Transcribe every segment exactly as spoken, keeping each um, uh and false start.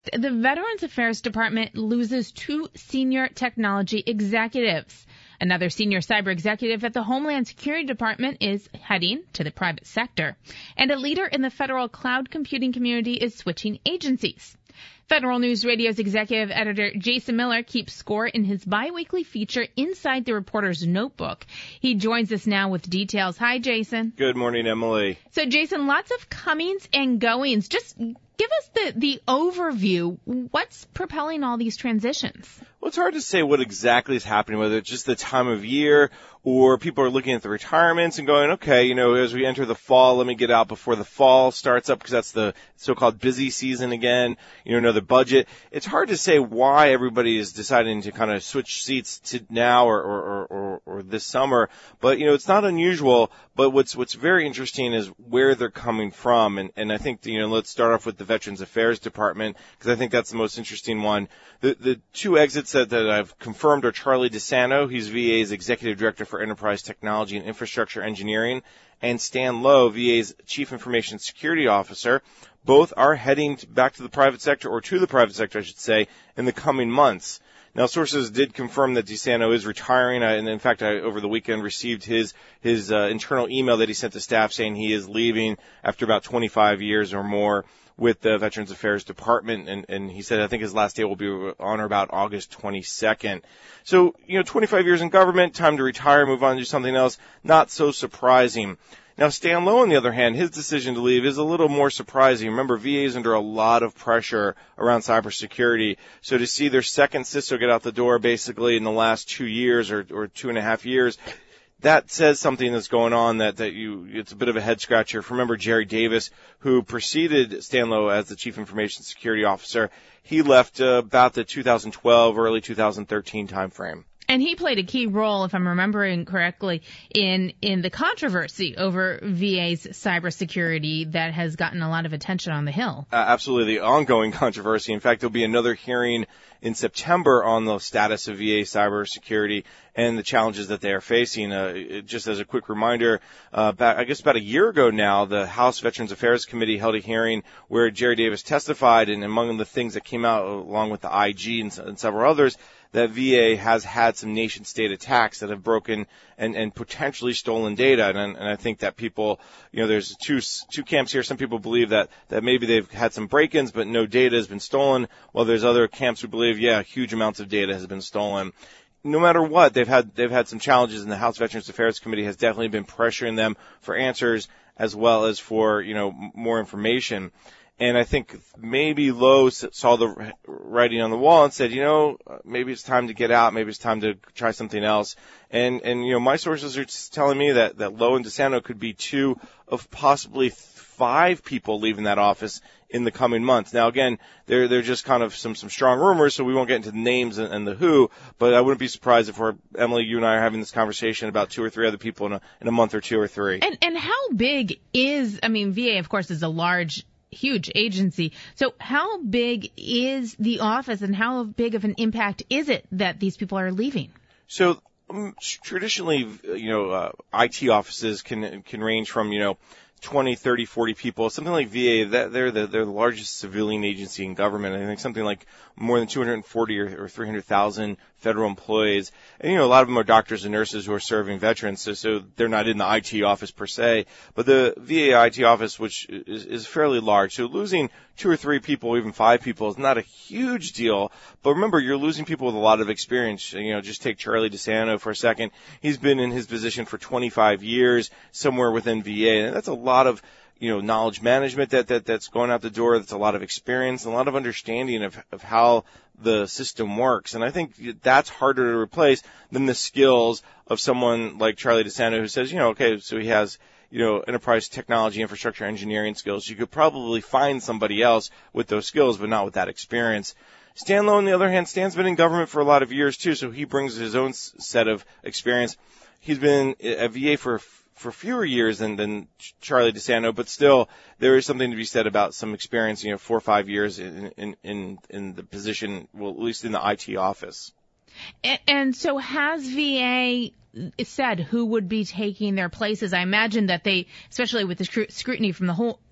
the Veterans Affairs Department loses two senior technology executives. Another senior cyber executive at the Homeland Security Department is heading to the private sector. And a leader in the federal cloud computing community is switching agencies. Federal News Radio's executive editor Jason Miller keeps score in his biweekly feature Inside the Reporter's Notebook. He joins us now with details. Hi, Jason. Good morning, Emily. So, Jason, lots of comings and goings. Just give us the, the overview. What's propelling all these transitions? Well, it's hard to say what exactly is happening, whether it's just the time of year or people are looking at the retirements and going, okay, you know, as we enter the fall, let me get out before the fall starts up because that's the so-called busy season again, you know, another budget. It's hard to say why everybody is deciding to kind of switch seats to now or, or, or, or this summer, but, you know, it's not unusual, but what's, what's very interesting is where they're coming from. And, and I think, you know, let's start off with the Veterans Affairs Department because I think that's the most interesting one. The, the two exits that, that I've confirmed are Charlie DeSanto, he's V A's Executive Director for Enterprise Technology and Infrastructure Engineering, and Stan Lowe, V A's Chief Information Security Officer. Both are heading back to the private sector, or to the private sector, I should say, in the coming months. Now, sources did confirm that DeSanto is retiring, I, and in fact, I, over the weekend, received his his uh, internal email that he sent to staff saying he is leaving after about twenty-five years or more with the Veterans Affairs Department, and, and he said I think his last day will be on or about August twenty-second. So, you know, twenty-five years in government, time to retire, move on to do something else, not so surprising. Now, Stan Lowe, on the other hand, his decision to leave is a little more surprising. Remember, V A is under a lot of pressure around cybersecurity. So to see their second C I S O get out the door basically in the last two years or, or two and a half years, that says something that's going on that, that you, it's a bit of a head scratcher. Remember Jerry Davis, who preceded Stan Lowe as the Chief Information Security Officer. He left uh, about the two thousand twelve, early two thousand thirteen timeframe. And he played a key role, if I'm remembering correctly, in, in the controversy over V A's cybersecurity that has gotten a lot of attention on the Hill. Uh, absolutely, the ongoing controversy. In fact, there'll be another hearing in September on the status of V A cybersecurity and the challenges that they are facing. Uh, just as a quick reminder, uh, back, I guess about a year ago now, the House Veterans Affairs Committee held a hearing where Jerry Davis testified, and among the things that came out, along with the I G and, and several others, that V A has had some nation-state attacks that have broken and, and potentially stolen data. And, and I think that people, you know, there's two two camps here. Some people believe that, that maybe they've had some break-ins, but no data has been stolen, while there's other camps who believe, yeah, huge amounts of data has been stolen. No matter what, they've had they've had some challenges, and the House Veterans Affairs Committee has definitely been pressuring them for answers as well as for, you know, more information. And I think maybe Lowe saw the writing on the wall and said, you know, maybe it's time to get out. Maybe it's time to try something else. And, and you know, my sources are telling me that, that Lowe and DeSanto could be two of possibly five people leaving that office in the coming months. Now, again, they're, they're just kind of some, some strong rumors, so we won't get into the names and, and the who, but I wouldn't be surprised if we're, Emily, you and I are having this conversation about two or three other people in a, in a month or two or three. And, and how big is, I mean, V A, of course, is a large huge agency. So how big is the office and how big of an impact is it that these people are leaving? So um, traditionally, you know, uh, I T offices can can range from, you know, twenty, thirty, forty people. Something like V A, that they're the they're the largest civilian agency in government. I think something like more than two hundred forty or, or three hundred thousand federal employees. And, you know, a lot of them are doctors and nurses who are serving veterans, so, so they're not in the I T office per se. But the V A I T office, which is, is fairly large, so losing two or three people, even five people, is not a huge deal. But remember, you're losing people with a lot of experience. You know, just take Charlie DeSanto for a second. He's been in his position for twenty-five years, somewhere within V A, and that's a lot of, you know, knowledge management that, that that's going out the door. That's a lot of experience, and a lot of understanding of, of how the system works. And I think that's harder to replace than the skills of someone like Charlie DeSanto, who says, you know, okay, so he has, you know, enterprise technology, infrastructure, engineering skills. You could probably find somebody else with those skills, but not with that experience. Stan Lowe, on the other hand, Stan's been in government for a lot of years too, so he brings his own set of experience. He's been at V A for for fewer years than, than Charlie DeSanto, but still there is something to be said about some experience, you know, four or five years in, in, in, in the position, well, at least in the I T office. And, and so has V A said who would be taking their places? I imagine that they, especially with the scrutiny from the whole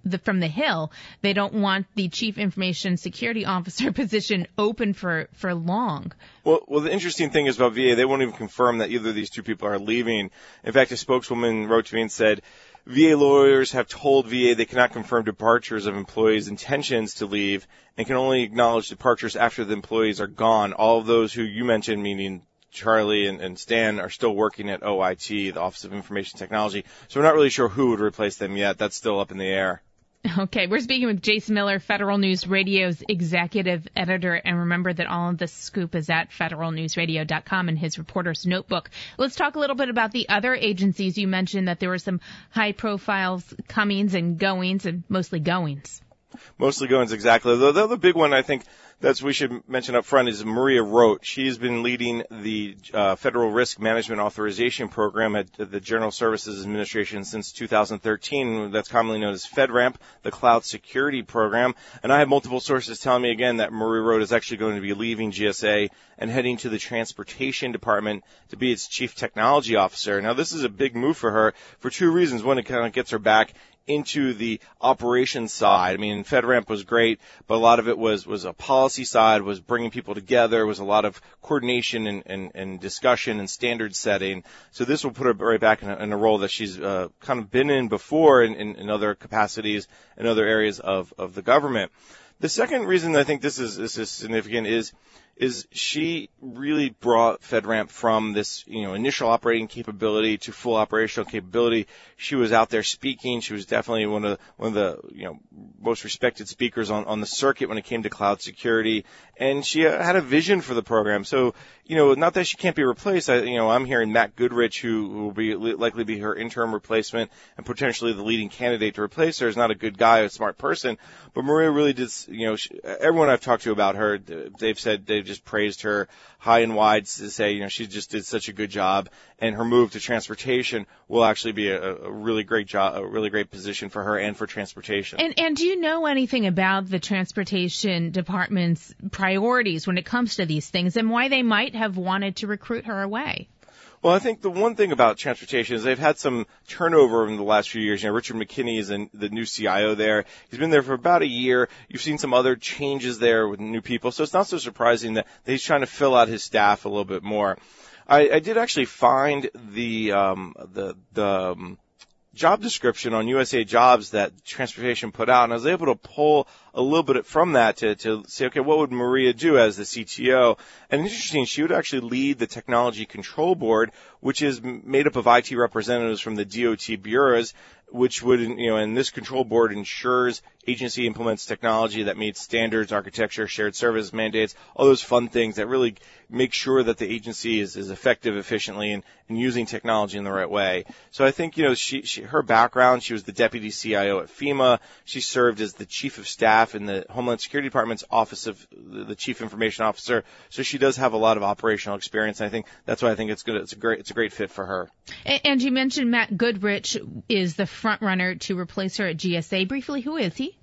the, from the Hill, they don't want the Chief Information Security Officer position open for, for long. Well, well, the interesting thing is about V A, they won't even confirm that either of these two people are leaving. In fact, a spokeswoman wrote to me and said, V A lawyers have told V A they cannot confirm departures of employees' intentions to leave and can only acknowledge departures after the employees are gone. All of those who you mentioned, meaning Charlie and, and Stan, are still working at O I T, the Office of Information Technology. So we're not really sure who would replace them yet. That's still up in the air. Okay, we're speaking with Jason Miller, Federal News Radio's executive editor. And remember that all of the scoop is at federal news radio dot com in his reporter's notebook. Let's talk a little bit about the other agencies. You mentioned that there were some high-profile comings and goings, and mostly goings. Mostly goings, exactly. The, the other big one, I think, that's we should mention up front is Maria Roat. She's been leading the uh, Federal Risk Management Authorization Program at the General Services Administration since two thousand thirteen. That's commonly known as FedRAMP, the Cloud Security Program. And I have multiple sources telling me again that Maria Roat is actually going to be leaving G S A and heading to the Transportation Department to be its Chief Technology Officer. Now, this is a big move for her for two reasons. One, it kind of gets her back into the operations side. I mean, FedRAMP was great, but a lot of it was, was a policy side, was bringing people together, was a lot of coordination and, and, and discussion and standard setting. So this will put her right back in a, in a role that she's uh, kind of been in before in, in, in other capacities in other areas of, of the government. The second reason I think this is, this is significant is is she really brought FedRAMP from this, you know, initial operating capability to full operational capability. She was out there speaking. She was definitely one of the, one of the, you know, most respected speakers on, on the circuit when it came to cloud security. And she had a vision for the program. So, you know, not that she can't be replaced. I, you know, I'm hearing Matt Goodrich, who, who will be likely be her interim replacement and potentially the leading candidate to replace her, is not a good guy, a smart person. But Maria really did, you know, she, everyone I've talked to about her, they've said they've just praised her high and wide to say, you know, she just did such a good job, and her move to transportation will actually be a, a really great job, a really great position for her and for transportation. And, and do you know anything about the Transportation Department's priorities when it comes to these things and why they might have wanted to recruit her away? Well, I think the one thing about transportation is they've had some turnover in the last few years. You know, Richard McKinney is in, the new C I O there. He's been there for about a year. You've seen some other changes there with new people. So it's not so surprising that he's trying to fill out his staff a little bit more. I, I did actually find the, um, the, the, um, job description on U S A Jobs that transportation put out, and I was able to pull a little bit from that to, to say, okay, what would Maria do as the C T O? And interesting, she would actually lead the Technology Control Board, which is made up of I T representatives from the D O T bureaus, which would, you know, and this control board ensures agency implements technology that meets standards, architecture, shared service mandates, all those fun things that really make sure that the agency is, is effective, efficiently, and, and using technology in the right way. So I think, you know, she, she, her background, she was the deputy C I O at FEMA. She served as the chief of staff in the Homeland Security Department's Office of the Chief Information Officer. So she does have a lot of operational experience. And I think that's why I think it's good. It's a great, it's a great fit for her. And, and you mentioned Matt Goodrich is the front runner to replace her at G S A. Briefly, who is he?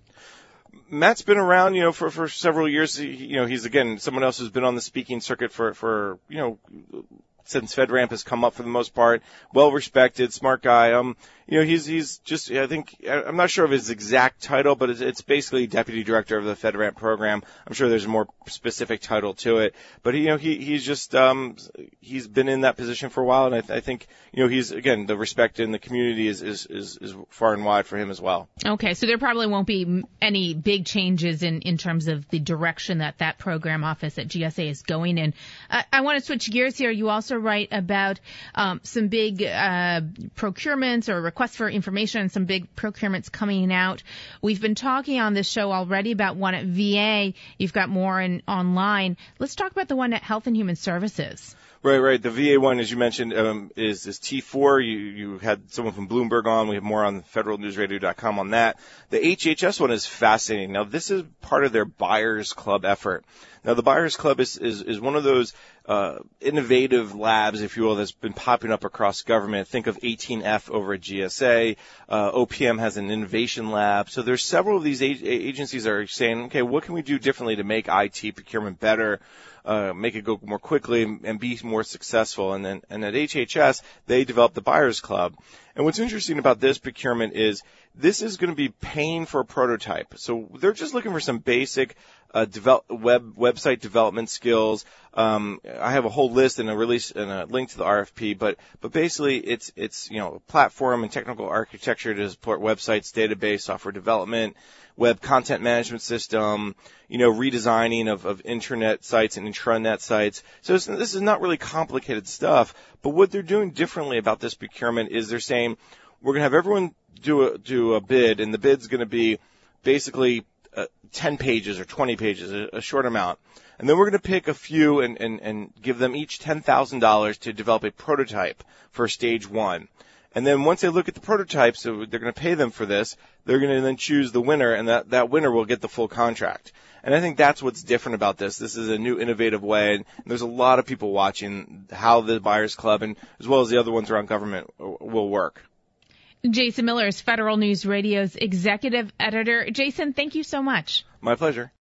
Matt's been around, you know, for, for several years. He, you know, he's, again, someone else who's been on the speaking circuit for, for, you know, since FedRAMP has come up for the most part. Well respected, smart guy. Um, you know, he's, he's just, I think, I'm not sure of his exact title, but it's, it's basically deputy director of the FedRAMP program. I'm sure there's a more specific title to it, but you know, he, he's just, um, he's been in that position for a while. And I, th- I think, you know, he's, again, the respect in the community is, is, is, is far and wide for him as well. Okay. So there probably won't be any big changes in, in terms of the direction that that program office at G S A is going in. Uh, I want to switch gears here. You also write about, um, some big, uh, procurements or requests for information and some big procurements coming out. We've been talking on this show already about one at V A. You've got more in, online. Let's talk about the one at Health and Human Services. Right, right. The V A one, as you mentioned, um, is, is T four. You, you had someone from Bloomberg on. We have more on federal news radio dot com on that. The H H S one is fascinating. Now, this is part of their Buyers Club effort. Now, the Buyers Club is, is, is one of those uh, innovative labs, if you will, that's been popping up across government. Think of eighteen F over at G S A. Uh, O P M has an innovation lab. So there's several of these a- agencies that are saying, okay, what can we do differently to make I T procurement better? uh, make it go more quickly and, and be more successful. And then, and at H H S, they developed the Buyers Club. And what's interesting about this procurement is this is going to be paying for a prototype. So they're just looking for some basic uh, develop, web website development skills. Um, I have a whole list and a release and a link to the R F P, but but basically it's it's you know platform and technical architecture to support websites, database, software development, web content management system, you know, redesigning of, of internet sites and intranet sites. So it's, this is not really complicated stuff, but what they're doing differently about this procurement is they're saying we're going to have everyone do a, do a bid, and the bid's going to be basically uh, ten pages or twenty pages, a, a short amount. And then we're going to pick a few and, and, and give them each ten thousand dollars to develop a prototype for stage one. And then once they look at the prototype, so they're going to pay them for this, they're going to then choose the winner, and that, that winner will get the full contract. And I think that's what's different about this. This is a new innovative way, and there's a lot of people watching how the Buyers Club, and as well as the other ones around government, will work. Jason Miller is Federal News Radio's executive editor. Jason, thank you so much. My pleasure.